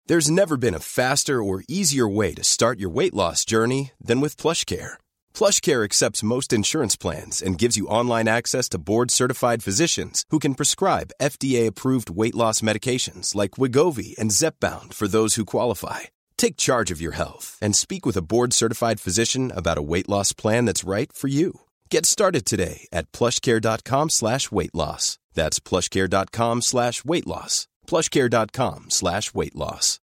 There's never been a faster or easier way to start your weight loss journey than with PlushCare. PlushCare accepts most insurance plans and gives you online access to board-certified physicians who can prescribe FDA-approved weight loss medications like Wegovy and Zepbound for those who qualify. Take charge of your health and speak with a board-certified physician about a weight loss plan that's right for you. Get started today at plushcare.com/weightloss. That's plushcare.com/weightloss. plushcare.com/weightloss.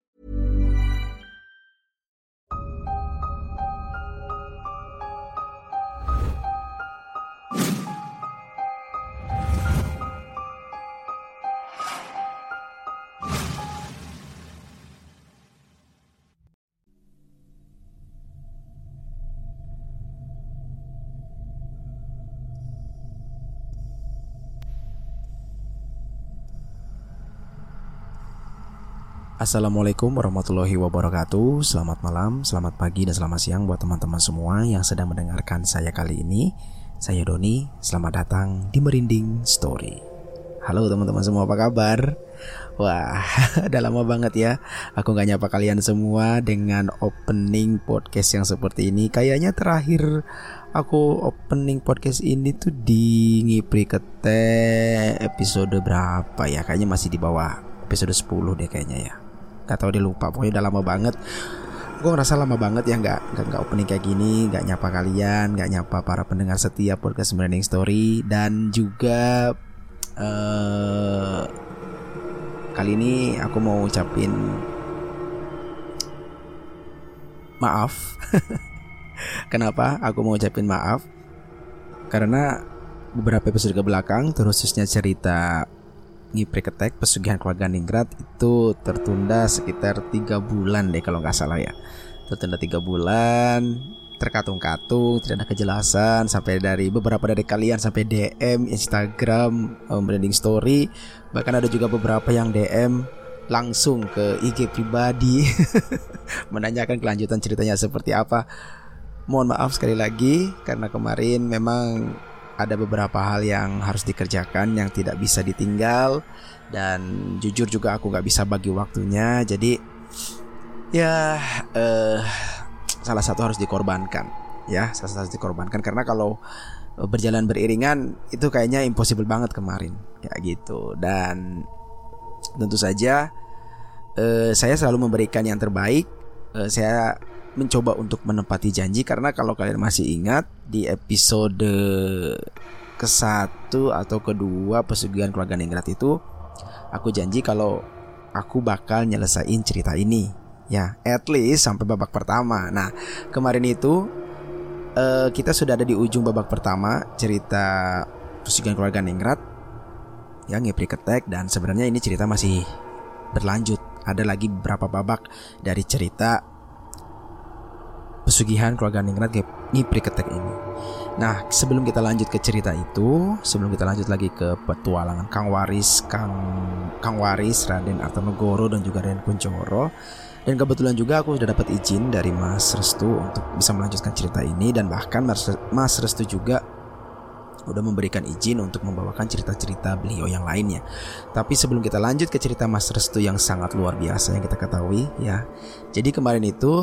Assalamualaikum warahmatullahi wabarakatuh. Selamat malam, selamat pagi, dan selamat siang buat teman-teman semua yang sedang mendengarkan saya kali ini. Saya Doni, selamat datang di Merinding Story. Halo teman-teman semua, apa kabar? Wah, udah lama banget ya aku gak nyapa kalian semua dengan opening podcast yang seperti ini. Kayaknya terakhir aku opening podcast ini tuh di Ngipri Kete episode berapa ya? Kayaknya masih di bawah episode 10 deh kayaknya ya. Gak tau, dia lupa, pokoknya udah lama banget. Gue ngerasa lama banget ya nggak opening kayak gini, nggak nyapa kalian, nggak nyapa para pendengar setia podcast Merinding Story. Dan juga kali ini aku mau ucapin maaf. Kenapa aku mau ucapin maaf? Karena beberapa episode ke belakang, khususnya cerita Ngipri Ketek Pesugihan Keluarga Ningrat itu tertunda sekitar 3 bulan deh kalau gak salah ya. Tertunda 3 bulan, terkatung-katung, tidak ada kejelasan. Sampai dari beberapa dari kalian sampai DM Instagram Merinding Story. Bahkan ada juga beberapa yang DM langsung ke IG pribadi menanyakan kelanjutan ceritanya seperti apa. Mohon maaf sekali lagi karena kemarin memang ada beberapa hal yang harus dikerjakan yang tidak bisa ditinggal. Dan jujur juga aku gak bisa bagi waktunya. Jadi ya salah satu harus dikorbankan. Ya, salah satu harus dikorbankan. Karena kalau berjalan beriringan itu kayaknya impossible banget kemarin, kayak gitu. Dan tentu saja saya selalu memberikan yang terbaik. Saya mencoba untuk menepati janji. Karena kalau kalian masih ingat, di episode ke-1 atau kedua Pesugihan Keluarga Ningrat itu aku janji kalau aku bakal nyelesain cerita ini, ya, at least sampai babak pertama. Nah, kemarin itu kita sudah ada di ujung babak pertama cerita Pesugihan Keluarga Ningrat yang Ngipri Ketek. Dan sebenarnya ini cerita masih berlanjut. Ada lagi beberapa babak dari cerita Pesugihan Keluarga Ningrat Ngipri Ketek ini. Nah, sebelum kita lanjut ke cerita itu, sebelum kita lanjut lagi ke petualangan Kang Waris, Raden Artanegoro dan juga Raden Kuncoro. Dan kebetulan juga aku sudah dapat izin dari Mas Restu untuk bisa melanjutkan cerita ini. Dan bahkan Mas Restu juga udah memberikan izin untuk membawakan cerita-cerita beliau yang lainnya. Tapi sebelum kita lanjut ke cerita Mas Restu yang sangat luar biasa yang kita ketahui ya. Jadi kemarin itu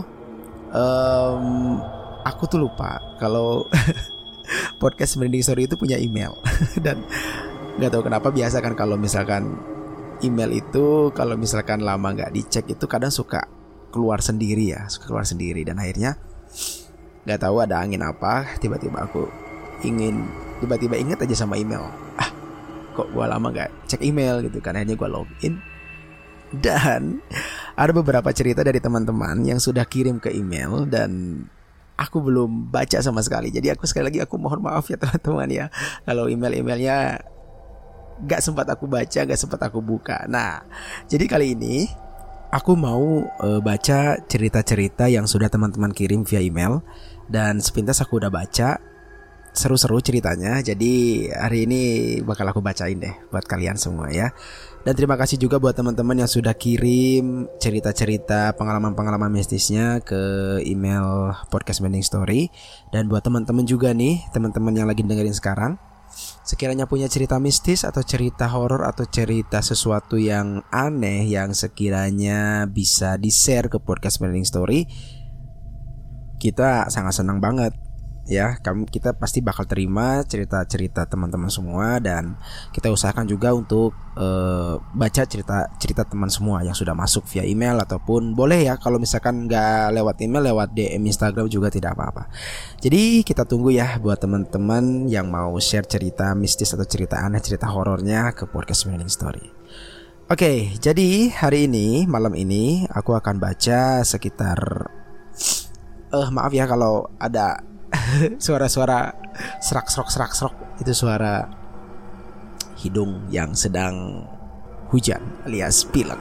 aku tuh lupa kalau podcast Merinding Story itu punya email. Dan gak tahu kenapa biasa kan kalau misalkan email itu kalau misalkan lama gak dicek itu kadang suka keluar sendiri ya, suka keluar sendiri. Dan akhirnya gak tahu ada angin apa, tiba-tiba ingat aja sama email. Kok gue lama gak cek email gitu kan. Akhirnya gue login. Dan ada beberapa cerita dari teman-teman yang sudah kirim ke email dan aku belum baca sama sekali. Jadi sekali lagi aku mohon maaf ya teman-teman ya kalau email-emailnya gak sempat aku baca, gak sempat aku buka. Nah, jadi kali ini aku mau baca cerita-cerita yang sudah teman-teman kirim via email. Dan sepintas aku udah baca, seru-seru ceritanya. Jadi hari ini bakal aku bacain deh buat kalian semua ya. Dan terima kasih juga buat teman-teman yang sudah kirim cerita-cerita pengalaman-pengalaman mistisnya ke email podcast Merinding Story. Dan buat teman-teman juga nih, teman-teman yang lagi dengerin sekarang, sekiranya punya cerita mistis atau cerita horor atau cerita sesuatu yang aneh yang sekiranya bisa di-share ke podcast Merinding Story, kita sangat senang banget ya. Kita pasti bakal terima cerita-cerita teman-teman semua, dan kita usahakan juga untuk baca cerita teman semua yang sudah masuk via email, ataupun boleh ya kalau misalkan nggak lewat email, lewat DM Instagram juga tidak apa-apa. Jadi kita tunggu ya buat teman-teman yang mau share cerita mistis atau cerita aneh, cerita horornya ke podcast Merinding Story. Oke, jadi hari ini, malam ini aku akan baca sekitar maaf ya kalau ada suara-suara serak-serok itu suara hidung yang sedang hujan alias pilek.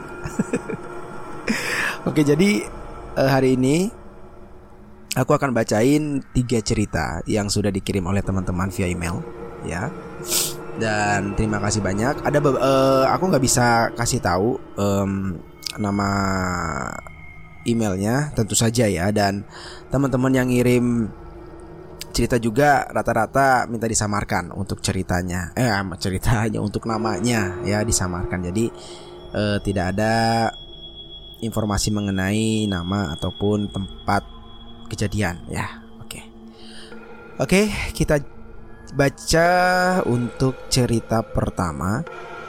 Oke, jadi hari ini aku akan bacain 3 cerita yang sudah dikirim oleh teman-teman via email ya. Dan terima kasih banyak. Ada aku nggak bisa kasih tahu nama emailnya tentu saja ya, dan teman-teman yang ngirim cerita juga rata-rata minta disamarkan untuk ceritanya untuk namanya ya, disamarkan. Jadi tidak ada informasi mengenai nama ataupun tempat kejadian ya. Oke, kita baca untuk cerita pertama.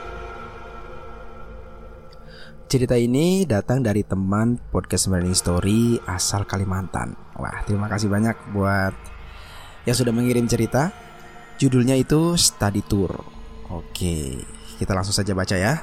Cerita ini datang dari teman podcast Merinding Story asal Kalimantan. Wah, terima kasih banyak buat yang sudah mengirim cerita. Judulnya itu Study Tour. Oke, kita langsung saja baca ya.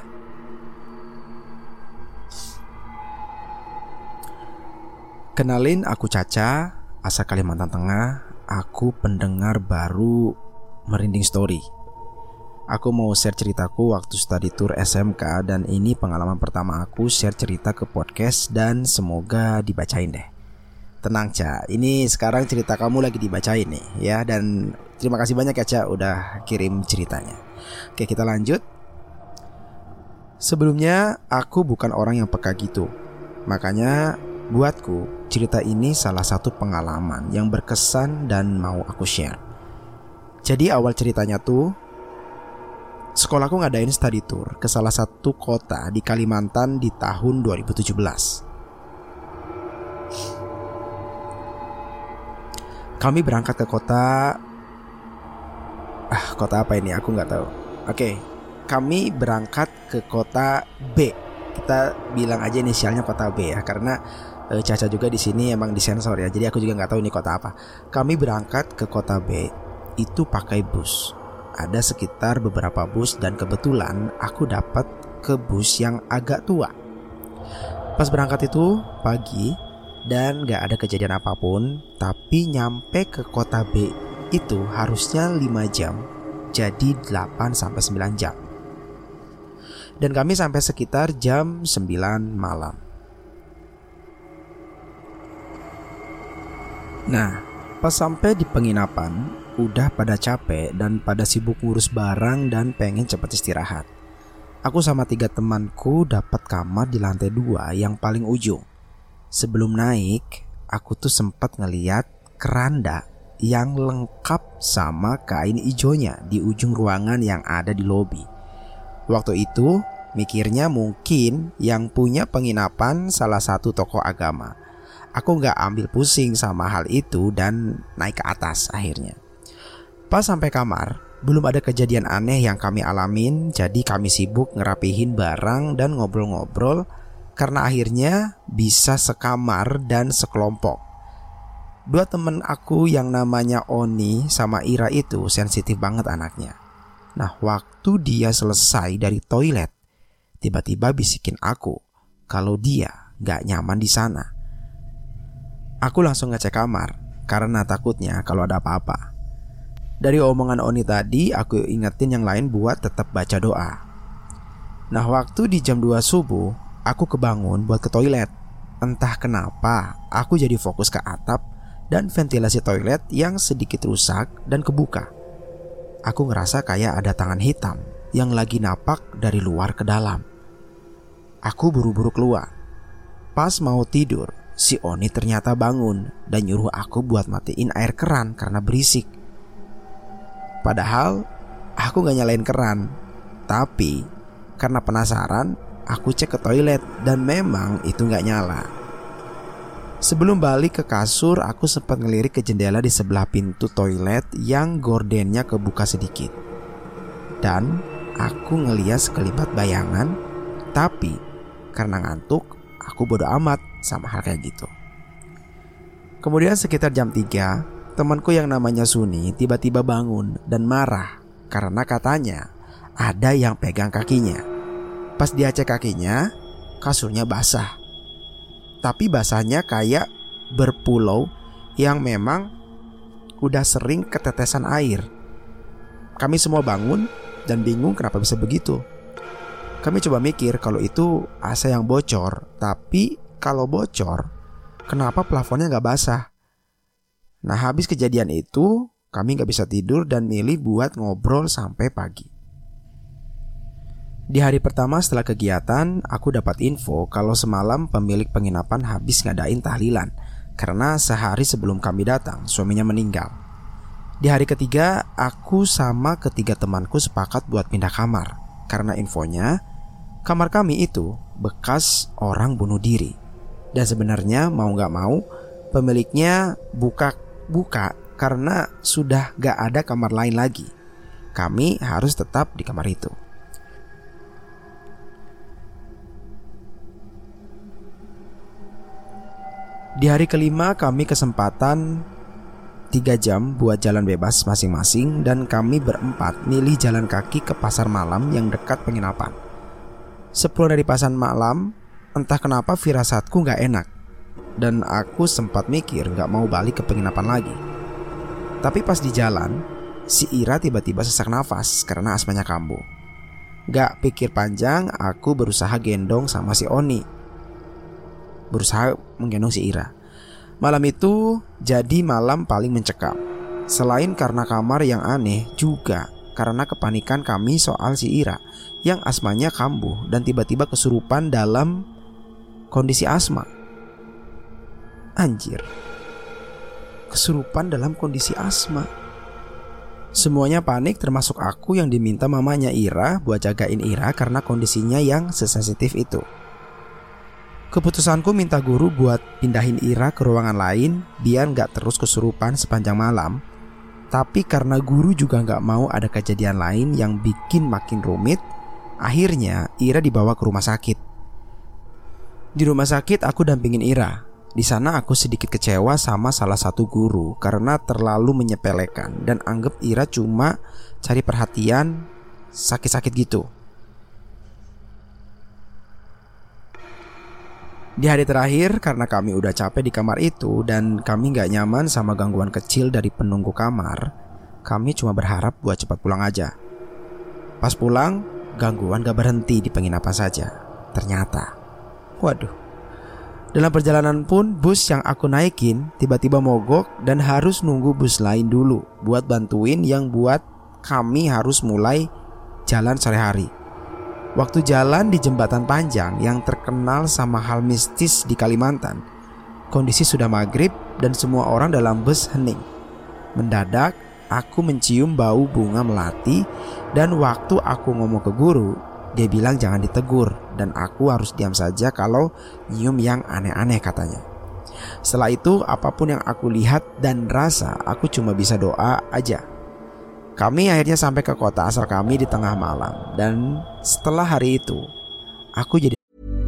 Kenalin, aku Caca, asal Kalimantan Tengah. Aku pendengar baru Merinding Story. Aku mau share ceritaku waktu study tour SMK, dan ini pengalaman pertama aku share cerita ke podcast, dan semoga dibacain deh. Tenang Ca, ini sekarang cerita kamu lagi dibacain nih ya, dan terima kasih banyak ya Ca udah kirim ceritanya. Oke, kita lanjut. Sebelumnya aku bukan orang yang peka gitu, makanya buatku cerita ini salah satu pengalaman yang berkesan dan mau aku share. Jadi awal ceritanya tuh, sekolahku ngadain study tour ke salah satu kota di Kalimantan di tahun 2017. Kami berangkat ke kota apa ini? Aku nggak tahu. Oke, kami berangkat ke kota B. Kita bilang aja inisialnya kota B ya, karena Caca juga di sini emang disensor ya. Jadi aku juga nggak tahu ini kota apa. Kami berangkat ke kota B itu pakai bus. Ada sekitar beberapa bus, dan kebetulan aku dapat ke bus yang agak tua. Pas berangkat itu pagi, dan gak ada kejadian apapun, tapi nyampe ke kota B itu harusnya 5 jam, jadi 8-9 jam. Dan kami sampai sekitar jam 9 malam. Nah, pas sampai di penginapan, udah pada capek dan pada sibuk ngurus barang dan pengen cepat istirahat. Aku sama 3 temanku dapat kamar di lantai 2 yang paling ujung. Sebelum naik, aku tuh sempat ngeliat keranda yang lengkap sama kain ijonya di ujung ruangan yang ada di lobi. Waktu itu mikirnya mungkin yang punya penginapan salah satu tokoh agama. Aku gak ambil pusing sama hal itu dan naik ke atas akhirnya. Pas sampai kamar, belum ada kejadian aneh yang kami alamin, jadi kami sibuk ngerapihin barang dan ngobrol-ngobrol, karena akhirnya bisa sekamar dan sekelompok. 2 temen aku yang namanya Oni sama Ira itu sensitif banget anaknya. Nah, waktu dia selesai dari toilet, tiba-tiba bisikin aku kalau dia gak nyaman di sana. Aku langsung ngecek kamar karena takutnya kalau ada apa-apa. Dari omongan Oni tadi, aku ingetin yang lain buat tetap baca doa. Nah, waktu di jam 2 subuh, aku kebangun buat ke toilet. Entah kenapa, aku jadi fokus ke atap dan ventilasi toilet yang sedikit rusak dan kebuka. Aku ngerasa kayak ada tangan hitam yang lagi napak dari luar ke dalam. Aku buru-buru keluar. Pas mau tidur, si Oni ternyata bangun dan nyuruh aku buat matiin air keran karena berisik. Padahal Aku gak nyalain keran, tapi karena penasaran, aku cek ke toilet dan memang itu gak nyala. Sebelum balik ke kasur, aku sempat ngelirik ke jendela di sebelah pintu toilet yang gordennya kebuka sedikit. Dan aku ngeliat sekelibat bayangan, tapi karena ngantuk, aku bodo amat sama hal kayak gitu. Kemudian sekitar jam 3, temanku yang namanya Suni tiba-tiba bangun dan marah karena katanya ada yang pegang kakinya. Pas dia cek kakinya, kasurnya basah. Tapi basahnya kayak berpulau yang memang udah sering ketetesan air. Kami semua bangun dan bingung kenapa bisa begitu. Kami coba mikir kalau itu AC yang bocor. Tapi kalau bocor, kenapa plafonnya gak basah? Nah, habis kejadian itu, kami gak bisa tidur dan milih buat ngobrol sampai pagi. Di hari pertama setelah kegiatan, aku dapat info kalau semalam pemilik penginapan habis ngadain tahlilan karena sehari sebelum kami datang, suaminya meninggal. Di hari ketiga, aku sama ketiga temanku sepakat buat pindah kamar karena infonya kamar kami itu bekas orang bunuh diri. Dan sebenarnya mau gak mau, pemiliknya buka karena sudah gak ada kamar lain lagi. Kami harus tetap di kamar itu. Di hari kelima kami kesempatan 3 jam buat jalan bebas masing-masing. Dan kami berempat milih jalan kaki ke pasar malam yang dekat penginapan. Sepulang dari pasar malam, entah kenapa firasatku gak enak. Dan aku sempat mikir gak mau balik ke penginapan lagi. Tapi pas di jalan, si Ira tiba-tiba sesak nafas karena asmanya kambuh. Gak pikir panjang, aku berusaha gendong sama si Oni. Berusaha menggendong si Ira. Malam itu jadi malam paling mencekam. Selain karena kamar yang aneh, juga karena kepanikan kami soal si Ira yang asmanya kambuh dan tiba-tiba kesurupan dalam kondisi asma. Anjir, kesurupan dalam kondisi asma. Semuanya panik termasuk aku yang diminta mamanya Ira buat jagain Ira karena kondisinya yang sesensitif itu. Keputusanku minta guru buat pindahin Ira ke ruangan lain biar gak terus kesurupan sepanjang malam. Tapi karena guru juga gak mau ada kejadian lain yang bikin makin rumit, akhirnya Ira dibawa ke rumah sakit. Di rumah sakit aku dampingin Ira. Di sana aku sedikit kecewa sama salah satu guru karena terlalu menyepelekan dan anggap Ira cuma cari perhatian sakit-sakit gitu. Di hari terakhir, karena kami udah capek di kamar itu dan kami gak nyaman sama gangguan kecil dari penunggu kamar, kami cuma berharap buat cepat pulang aja. Pas pulang, gangguan gak berhenti di penginapan saja. Ternyata, waduh, dalam perjalanan pun bus yang aku naikin tiba-tiba mogok dan harus nunggu bus lain dulu buat bantuin yang buat kami harus mulai jalan sore hari. Waktu jalan di jembatan panjang yang terkenal sama hal mistis di Kalimantan, kondisi sudah maghrib dan semua orang dalam bus hening. Mendadak aku mencium bau bunga melati dan waktu aku ngomong ke guru, dia bilang jangan ditegur dan aku harus diam saja kalau nyium yang aneh-aneh katanya. Setelah itu apapun yang aku lihat dan rasa, aku cuma bisa doa aja. Kami akhirnya sampai ke kota asal kami di tengah malam. Dan setelah hari itu, aku jadi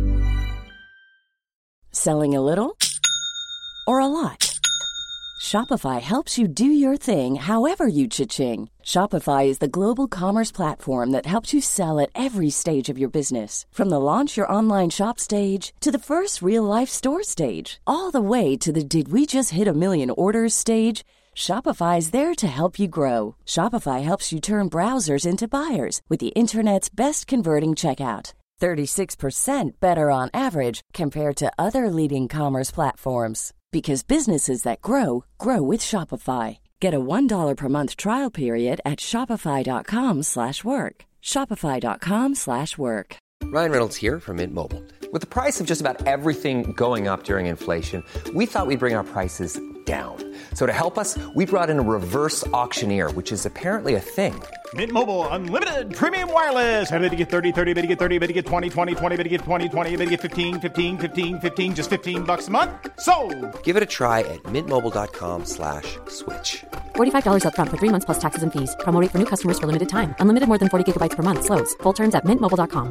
Selling a little or a lot? Shopify helps you do your thing however you cha-ching. Shopify is the global commerce platform that helps you sell at every stage of your business. From the launch your online shop stage to the first real-life store stage, all the way to the did we just hit 1 million orders stage. Shopify is there to help you grow. Shopify helps you turn browsers into buyers with the internet's best converting checkout. 36% better on average compared to other leading commerce platforms. Because businesses that grow, grow with Shopify. Get a $1 per month trial period at shopify.com/work. Shopify.com/work. Ryan Reynolds here from Mint Mobile. With the price of just about everything going up during inflation, we thought we'd bring our prices down. So to help us, we brought in a reverse auctioneer, which is apparently a thing. Mint Mobile Unlimited Premium Wireless. How to get 30, 30, bit to get 30, bit to get 20, 20, 20, bit to get 20, 20, bit to get 15, 15, 15, 15, just $15 a month? Sold! Give it a try at mintmobile.com/switch. $45 up front for 3 months plus taxes and fees. Promo rate for new customers for limited time. Unlimited more than 40 gigabytes per month. Slows full terms at mintmobile.com.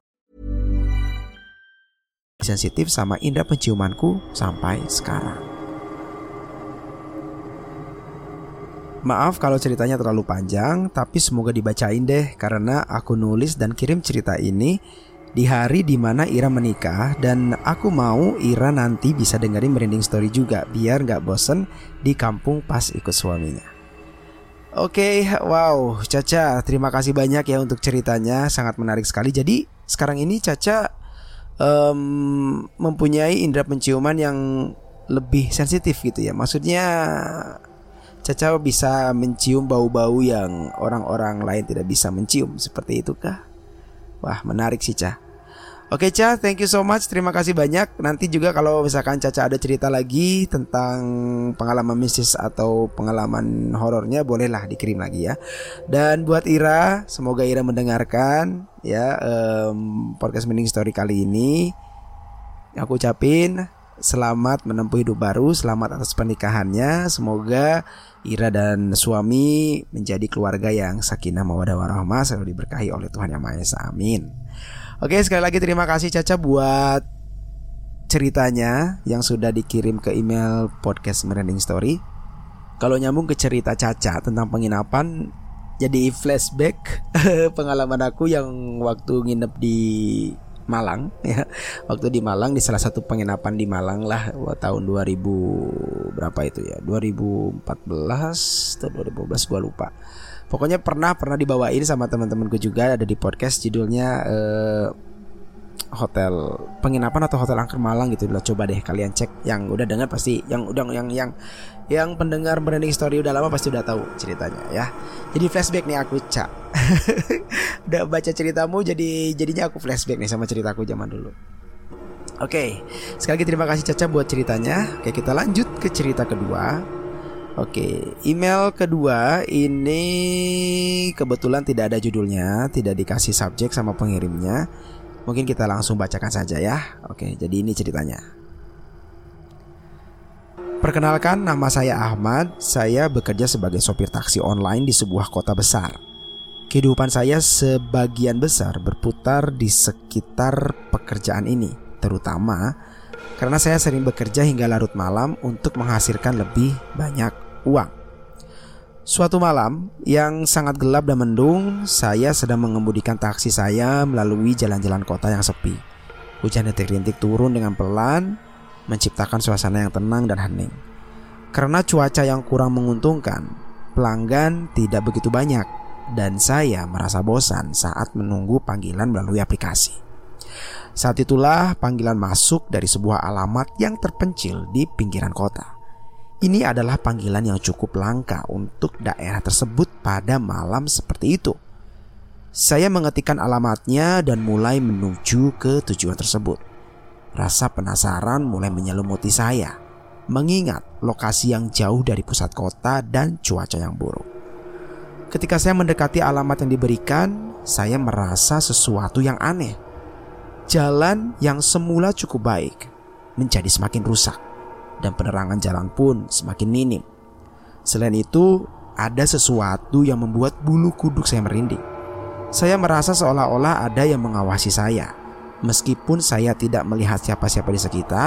Sensitif sama indera penciumanku sampai sekarang. Maaf kalau ceritanya terlalu panjang, tapi semoga dibacain deh, karena aku nulis dan kirim cerita ini di hari dimana Ira menikah, dan aku mau Ira nanti bisa dengerin merinding story juga, biar gak bosen di kampung pas ikut suaminya. Oke, wow, Caca, terima kasih banyak ya untuk ceritanya, sangat menarik sekali. Jadi sekarang ini Caca mempunyai indera penciuman yang lebih sensitif gitu ya. Maksudnya Caca bisa mencium bau-bau yang orang-orang lain tidak bisa mencium. Seperti itu kah? Wah, menarik sih, Ca. Oke, Ca, thank you so much. Terima kasih banyak. Nanti juga kalau misalkan Caca ada cerita lagi tentang pengalaman mistis atau pengalaman horornya, bolehlah dikirim lagi ya. Dan buat Ira, semoga Ira mendengarkan ya podcast Merinding Story kali ini. Aku ucapin selamat menempuh hidup baru, selamat atas pernikahannya. Semoga Ira dan suami menjadi keluarga yang sakinah mawaddah warahmah, selalu diberkahi oleh Tuhan Yang Maha Esa. Amin. Oke, sekali lagi terima kasih Caca buat ceritanya yang sudah dikirim ke email podcast Merinding Story. Kalau nyambung ke cerita Caca tentang penginapan, jadi flashback pengalaman aku yang waktu nginep di Malang ya. Waktu di Malang, di salah satu penginapan di Malang lah, tahun 2000 berapa itu ya, 2014 atau 2015 gua lupa. Pokoknya pernah dibawain sama teman-temanku juga, ada di podcast, judulnya hotel penginapan atau hotel angker Malang gitu. Coba deh kalian cek, yang udah dengar pasti, yang pendengar Merinding Story udah lama pasti udah tahu ceritanya ya. Jadi flashback nih aku, Ca. Udah baca ceritamu, jadinya aku flashback nih sama ceritaku zaman dulu. Oke, sekali lagi terima kasih Caca buat ceritanya. Oke, kita lanjut ke cerita kedua. Oke, email kedua ini kebetulan tidak ada judulnya, tidak dikasih subjek sama pengirimnya. Mungkin kita langsung bacakan saja ya. Oke, jadi ini ceritanya. Perkenalkan, nama saya Ahmad. Saya bekerja sebagai sopir taksi online di sebuah kota besar. Kehidupan saya sebagian besar berputar di sekitar pekerjaan ini, terutama karena saya sering bekerja hingga larut malam untuk menghasilkan lebih banyak uang. Suatu malam yang sangat gelap dan mendung, saya sedang mengemudikan taksi saya melalui jalan-jalan kota yang sepi. Hujan rintik-rintik turun dengan pelan, menciptakan suasana yang tenang dan hening. Karena cuaca yang kurang menguntungkan, pelanggan tidak begitu banyak, dan saya merasa bosan saat menunggu panggilan melalui aplikasi. Saat itulah panggilan masuk dari sebuah alamat yang terpencil di pinggiran kota. Ini adalah panggilan yang cukup langka untuk daerah tersebut pada malam seperti itu. Saya mengetikkan alamatnya dan mulai menuju ke tujuan tersebut. Rasa penasaran mulai menyelimuti saya, mengingat lokasi yang jauh dari pusat kota dan cuaca yang buruk. Ketika saya mendekati alamat yang diberikan, saya merasa sesuatu yang aneh. Jalan yang semula cukup baik menjadi semakin rusak, dan penerangan jalan pun semakin minim. Selain itu, ada sesuatu yang membuat bulu kuduk saya merinding. Saya merasa seolah-olah ada yang mengawasi saya. Meskipun saya tidak melihat siapa-siapa di sekitar.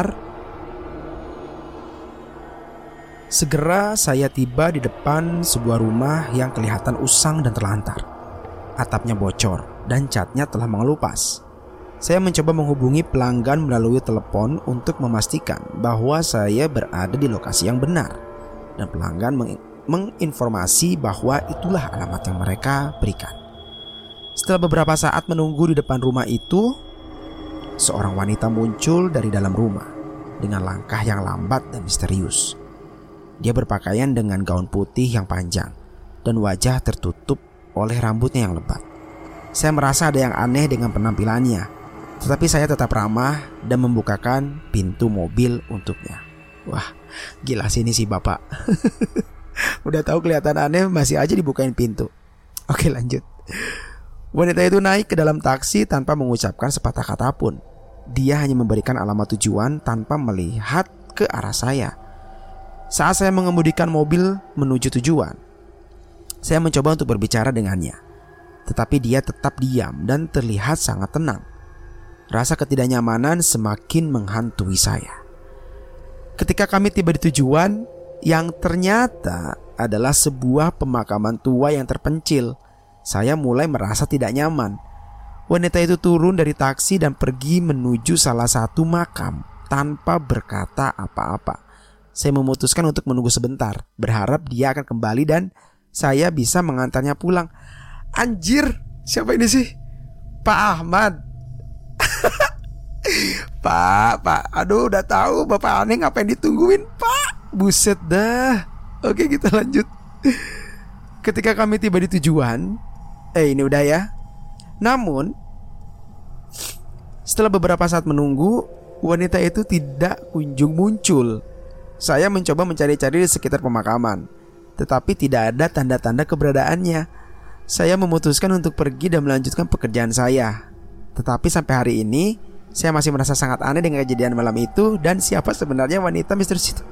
Segera saya tiba di depan sebuah rumah yang kelihatan usang dan terlantar. Atapnya bocor dan catnya telah mengelupas. Saya mencoba menghubungi pelanggan melalui telepon untuk memastikan bahwa saya berada di lokasi yang benar. Dan pelanggan menginformasi bahwa itulah alamat yang mereka berikan. Setelah beberapa saat menunggu di depan rumah itu, seorang wanita muncul dari dalam rumah dengan langkah yang lambat dan misterius. Dia berpakaian dengan gaun putih yang panjang dan wajah tertutup oleh rambutnya yang lebat. Saya merasa ada yang aneh dengan penampilannya, tetapi saya tetap ramah dan membukakan pintu mobil untuknya. Wah, gila sih ini si bapak. Udah tahu kelihatan aneh masih aja dibukain pintu. Oke, lanjut. Wanita itu naik ke dalam taksi tanpa mengucapkan sepatah kata pun. Dia hanya memberikan alamat tujuan tanpa melihat ke arah saya. Saat saya mengemudikan mobil menuju tujuan, saya mencoba untuk berbicara dengannya. Tetapi dia tetap diam dan terlihat sangat tenang. Rasa ketidaknyamanan semakin menghantui saya. Ketika kami tiba di tujuan, yang ternyata adalah sebuah pemakaman tua yang terpencil, saya mulai merasa tidak nyaman. Wanita itu turun dari taksi dan pergi menuju salah satu makam tanpa berkata apa-apa. Saya memutuskan untuk menunggu sebentar, berharap dia akan kembali dan saya bisa mengantarnya pulang. Anjir, siapa ini sih? Pak Ahmad. Pak, aduh udah tahu bapak aneh ngapain ditungguin, Pak. Buset dah. Oke, kita lanjut. Ketika kami tiba di tujuan, ini udah ya. Namun setelah beberapa saat menunggu, wanita itu tidak kunjung muncul. Saya mencoba mencari-cari di sekitar pemakaman, tetapi tidak ada tanda-tanda keberadaannya. Saya memutuskan untuk pergi dan melanjutkan pekerjaan saya. Tetapi sampai hari ini saya masih merasa sangat aneh dengan kejadian malam itu dan siapa sebenarnya wanita misterius itu.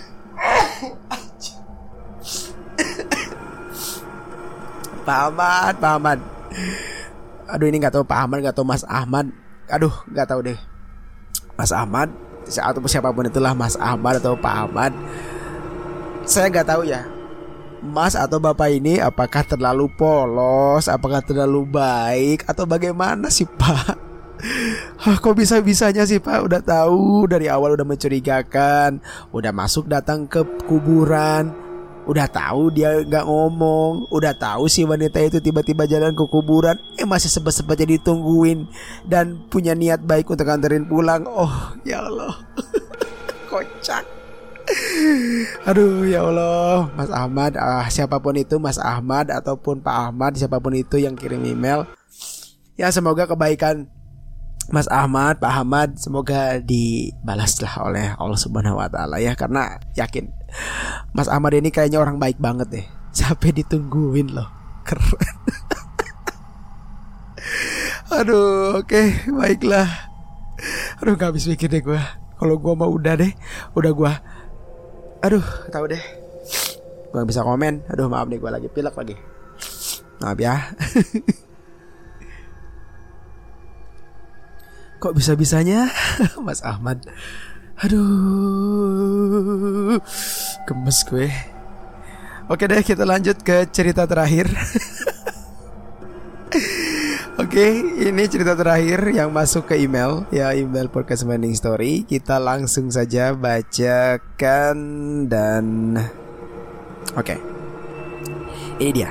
Pak Ahmad. Aduh, ini gak tahu Pak Ahmad, gak tahu Mas Ahmad. Aduh, gak tahu deh. Mas Ahmad atau siapapun itulah, Mas Ahmad atau Pak Ahmad, saya gak tahu ya. Mas atau Bapak ini apakah terlalu polos, apakah terlalu baik, atau bagaimana sih Pak? Kok bisa-bisanya sih Pak? Udah tahu dari awal, udah mencurigakan, udah masuk datang ke kuburan, udah tahu dia gak ngomong, udah tahu si wanita itu tiba-tiba jalan ke kuburan, masih sebet-sebetnya ditungguin dan punya niat baik untuk anterin pulang. Oh ya Allah. Kocak. Aduh ya Allah. Mas Ahmad, siapapun itu, Mas Ahmad ataupun Pak Ahmad, siapapun itu yang kirim email, ya semoga kebaikan Mas Ahmad, Pak Ahmad semoga dibalaslah oleh Allah Subhanahu wa taala ya, karena yakin Mas Ahmad ini kayaknya orang baik banget deh. Sampai ditungguin loh. Keren. Aduh, oke, baiklah. Aduh, gak habis pikir deh gue. Kalau gue mau udah deh. Udah gue. Aduh, tahu deh. Gue gak bisa komen. Aduh, maaf nih, gue lagi pilek lagi. Maaf ya. Kok bisa-bisanya Mas Ahmad. Aduh, gemes gue. Oke deh, kita lanjut ke cerita terakhir. Oke, ini cerita terakhir yang masuk ke email, ya, email podcast Mending Story. Kita langsung saja bacakan dan oke, ini dia.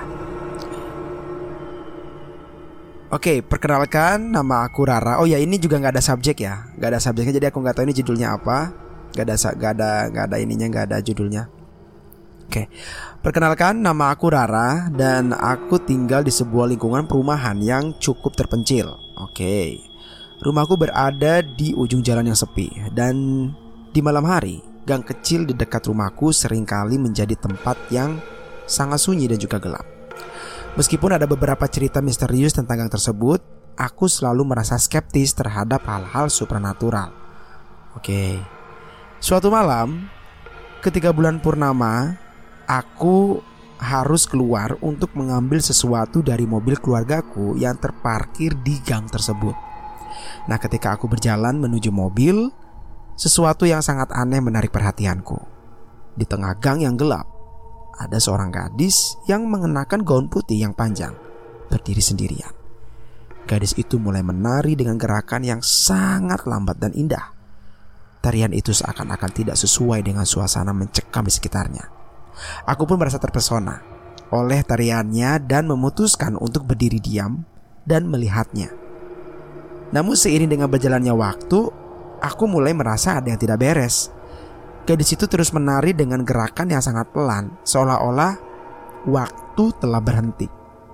Oke, perkenalkan, nama aku Rara. Oh ya, ini juga nggak ada subjek ya, nggak ada subjeknya, jadi aku nggak tahu ini judulnya apa. Nggak ada ininya, nggak ada judulnya. Oke, perkenalkan, nama aku Rara dan aku tinggal di sebuah lingkungan perumahan yang cukup terpencil. Oke, rumahku berada di ujung jalan yang sepi dan di malam hari, gang kecil di dekat rumahku seringkali menjadi tempat yang sangat sunyi dan juga gelap. Meskipun ada beberapa cerita misterius tentang gang tersebut, aku selalu merasa skeptis terhadap hal-hal supranatural. Oke. Suatu malam, ketika bulan purnama, aku harus keluar untuk mengambil sesuatu dari mobil keluargaku yang terparkir di gang tersebut. Nah, ketika aku berjalan menuju mobil, sesuatu yang sangat aneh menarik perhatianku. Di tengah gang yang gelap, ada seorang gadis yang mengenakan gaun putih yang panjang, berdiri sendirian. Gadis itu mulai menari dengan gerakan yang sangat lambat dan indah. Tarian itu seakan-akan tidak sesuai dengan suasana mencekam di sekitarnya. Aku pun merasa terpesona oleh tariannya dan memutuskan untuk berdiri diam dan melihatnya. Namun seiring dengan berjalannya waktu, aku mulai merasa ada yang tidak beres. Gadis itu terus menari dengan gerakan yang sangat pelan, seolah-olah waktu telah berhenti.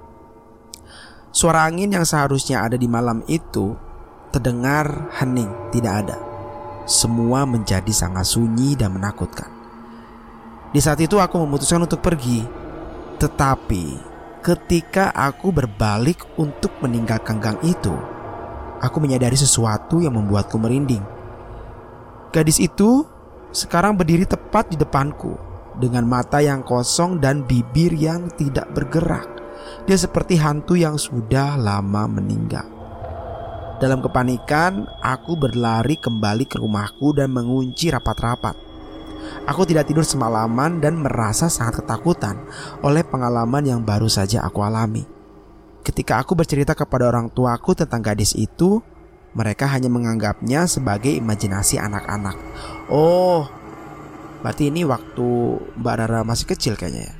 Suara angin yang seharusnya ada di malam itu terdengar hening, tidak ada. semua menjadi sangat sunyi dan menakutkan. Di saat itu aku memutuskan untuk pergi. Tetapi ketika aku berbalik untuk meninggalkan gang itu, aku menyadari sesuatu yang membuatku merinding. Gadis itu sekarang berdiri tepat di depanku dengan mata yang kosong dan bibir yang tidak bergerak. Dia seperti hantu yang sudah lama meninggal. Dalam kepanikan, aku berlari kembali ke rumahku dan mengunci rapat-rapat. Aku tidak tidur semalaman dan merasa sangat ketakutan oleh pengalaman yang baru saja aku alami. Ketika aku bercerita kepada orang tuaku tentang gadis itu, mereka hanya menganggapnya sebagai imajinasi anak-anak. Oh, berarti ini waktu Mbak Rara masih kecil kayaknya ya.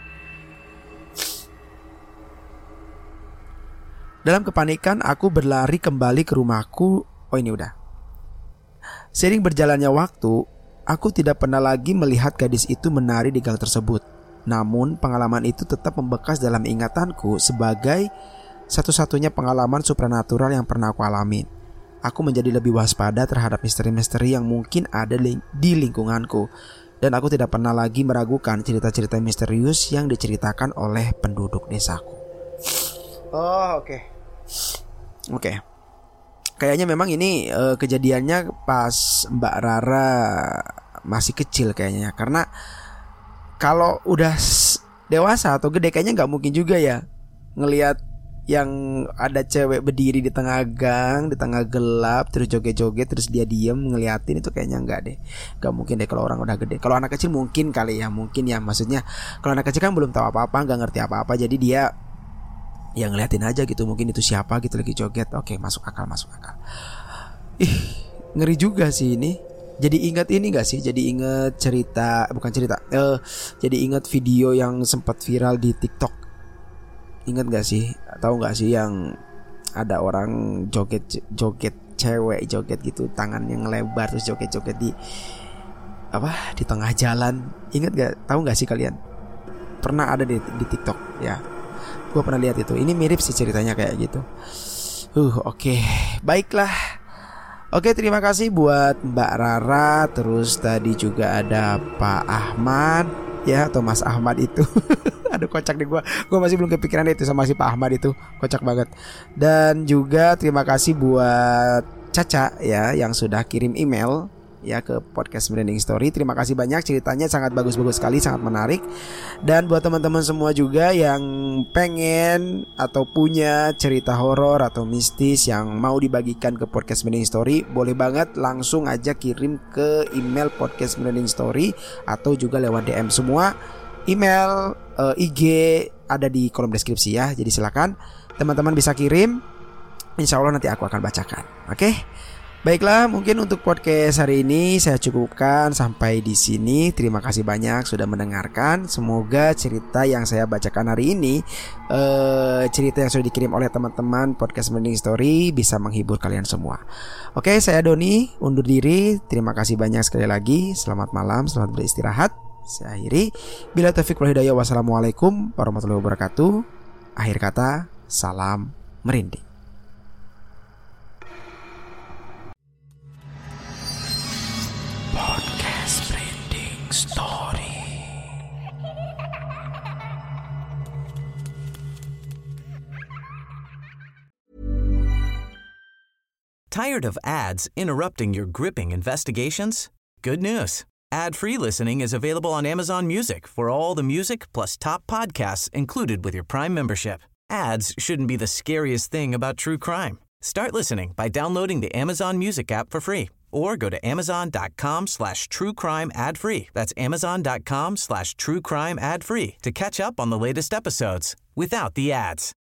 Dalam kepanikan, aku berlari kembali ke rumahku. Oh, ini udah. Seiring berjalannya waktu, aku tidak pernah lagi melihat gadis itu menari di gang tersebut. Namun, pengalaman itu tetap membekas dalam ingatanku sebagai satu-satunya pengalaman supranatural yang pernah aku alami. Aku menjadi lebih waspada terhadap misteri-misteri yang mungkin ada di lingkunganku. Dan aku tidak pernah lagi meragukan cerita-cerita misterius yang diceritakan oleh penduduk desaku. Oh, oke. Kayaknya memang ini kejadiannya pas Mbak Rara masih kecil kayaknya. Karena kalau udah dewasa atau gede kayaknya nggak mungkin juga ya ngelihat yang ada cewek berdiri di tengah gang, di tengah gelap, terus joget-joget, terus dia diem ngeliatin. Itu kayaknya nggak deh. Nggak mungkin deh kalau orang udah gede. Kalau anak kecil mungkin kali ya, mungkin ya. Maksudnya kalau anak kecil kan belum tahu apa-apa, nggak ngerti apa-apa, jadi dia ya ngeliatin aja gitu. Mungkin itu siapa gitu lagi joget. Oke, masuk akal. Ngeri juga sih ini. Jadi ingat ini gak sih? Jadi ingat cerita, bukan cerita, jadi ingat video yang sempat viral di TikTok. Ingat gak sih? Tahu gak sih yang ada orang joget cewek joget gitu, tangan yang lebar terus joget-joget di tengah jalan. Ingat gak? Tahu gak sih kalian? Pernah ada di TikTok ya. Gue pernah lihat itu. Ini mirip sih ceritanya kayak gitu. Oke. Baiklah. Oke, terima kasih buat Mbak Rara. Terus tadi juga ada Pak Ahmad ya, atau Mas Ahmad itu. Aduh, kocak deh gue. Gue masih belum kepikiran itu sama si Pak Ahmad itu. Kocak banget. Dan juga terima kasih buat Caca ya, yang sudah kirim email ya ke podcast Merinding Story. Terima kasih banyak, ceritanya sangat bagus-bagus sekali, sangat menarik. Dan buat teman-teman semua juga yang pengen atau punya cerita horor atau mistis yang mau dibagikan ke podcast Merinding Story, boleh banget langsung aja kirim ke email podcast Merinding Story atau juga lewat DM. Semua email, IG ada di kolom deskripsi ya. Jadi silakan teman-teman bisa kirim. Insya Allah nanti aku akan bacakan. Oke? Baiklah, mungkin untuk podcast hari ini saya cukupkan sampai di sini. Terima kasih banyak sudah mendengarkan. Semoga cerita yang saya bacakan hari ini, cerita yang sudah dikirim oleh teman-teman podcast Merinding Story, bisa menghibur kalian semua. Oke, saya Doni undur diri. Terima kasih banyak sekali lagi. Selamat malam, selamat beristirahat. Saya akhiri. Bila taufiq wal hidayah, wassalamualaikum warahmatullahi wabarakatuh. Akhir kata, salam merinding. Podcast Merinding Story. Tired of ads interrupting your gripping investigations? Good news. Ad-free listening is available on Amazon Music for all the music plus top podcasts included with your Prime membership. Ads shouldn't be the scariest thing about true crime. Start listening by downloading the Amazon Music app for free or go to amazon.com/truecrime ad-free. That's amazon.com/truecrime ad-free to catch up on the latest episodes without the ads.